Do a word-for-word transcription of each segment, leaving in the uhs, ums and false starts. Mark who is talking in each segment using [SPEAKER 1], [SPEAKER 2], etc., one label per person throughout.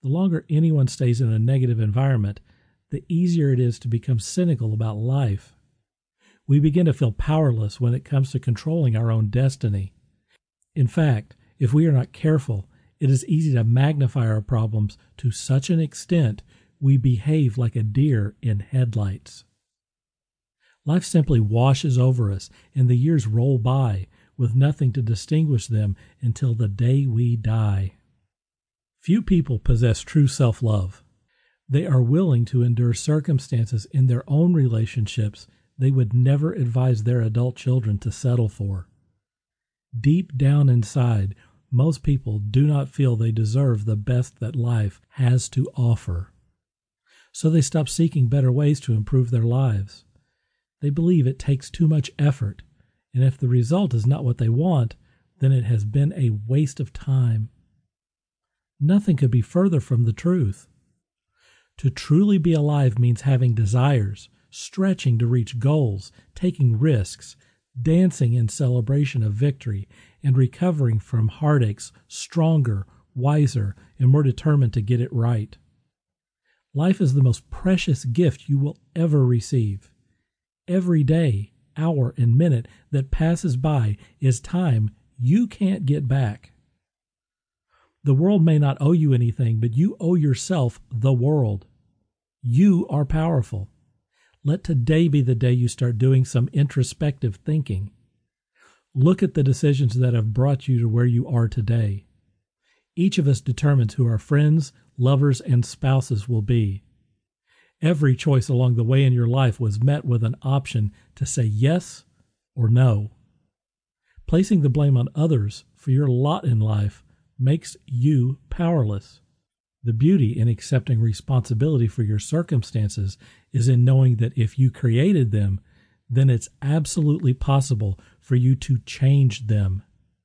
[SPEAKER 1] The longer anyone stays in a negative environment, the easier it is to become cynical about life. We begin to feel powerless when it comes to controlling our own destiny. In fact, if we are not careful, it is easy to magnify our problems to such an extent we behave like a deer in headlights. Life simply washes over us, and the years roll by with nothing to distinguish them until the day we die. Few people possess true self-love. They are willing to endure circumstances in their own relationships they would never advise their adult children to settle for. Deep down inside, most people do not feel they deserve the best that life has to offer. So they stop seeking better ways to improve their lives. They believe it takes too much effort, and if the result is not what they want, then it has been a waste of time. Nothing could be further from the truth. To truly be alive means having desires, stretching to reach goals, taking risks, dancing in celebration of victory, and recovering from heartaches stronger, wiser, and more determined to get it right. Life is the most precious gift you will ever receive. Every day, hour, and minute that passes by is time you can't get back. The world may not owe you anything, but you owe yourself the world. You are powerful. Let today be the day you start doing some introspective thinking. Look at the decisions that have brought you to where you are today. Each of us determines who our friends, lovers, and spouses will be. Every choice along the way in your life was met with an option to say yes or no. Placing the blame on others for your lot in life makes you powerless. The beauty in accepting responsibility for your circumstances is in knowing that if you created them, then it's absolutely possible for you to change them.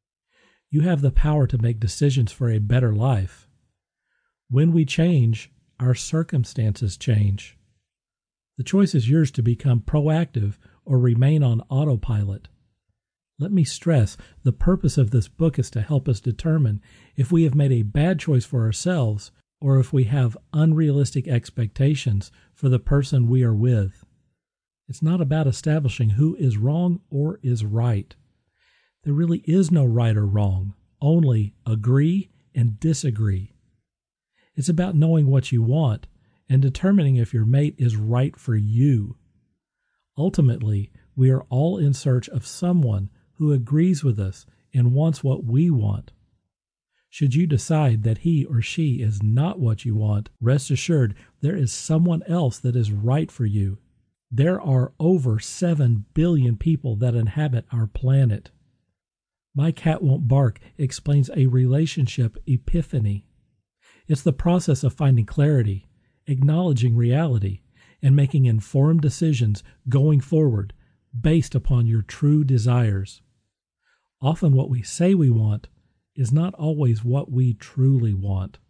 [SPEAKER 1] You have the power to make decisions for a better life. When we change, our circumstances change. The choice is yours to become proactive or remain on autopilot. Let me stress, the purpose of this book is to help us determine if we have made a bad choice for ourselves or if we have unrealistic expectations for the person we are with. It's not about establishing who is wrong or is right. There really is no right or wrong, only agree and disagree. It's about knowing what you want and determining if your mate is right for you. Ultimately, we are all in search of someone who agrees with us and wants what we want. Should you decide that he or she is not what you want, rest assured there is someone else that is right for you. There are over seven billion people that inhabit our planet. My Cat Won't Bark explains a relationship epiphany. It's the process of finding clarity, acknowledging reality, and making informed decisions going forward based upon your true desires. Often what we say we want is not always what we truly want.